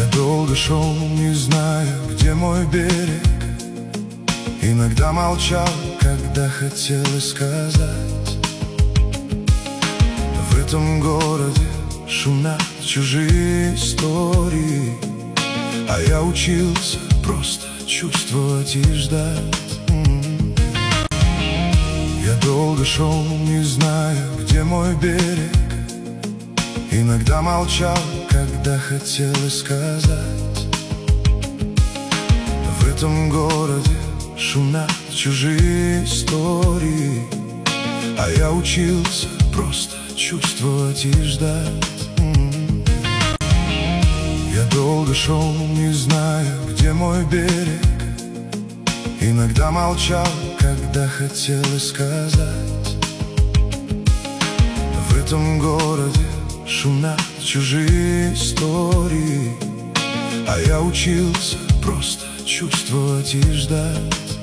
Я долго шел, не зная, где мой берег. Иногда молчал, когда хотелось сказать. В этом городе шумят чужие истории, а я учился просто чувствовать и ждать. Я долго шел, не зная, где мой берег. Иногда молчал, когда хотелось сказать. В этом городе шумят чужие истории, а я учился просто чувствовать и ждать. Я долго шел, не зная, где мой берег. Иногда молчал, когда хотелось сказать. В этом городе шумят чужие истории, а я учился просто чувствовать и ждать.